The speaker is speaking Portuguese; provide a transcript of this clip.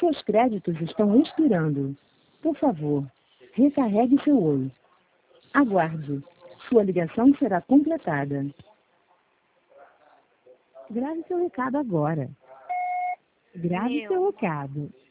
Seus créditos estão expirando. Por favor, recarregue seu Oi. Aguarde. Sua ligação será completada. Grave seu recado agora. Grave seu recado.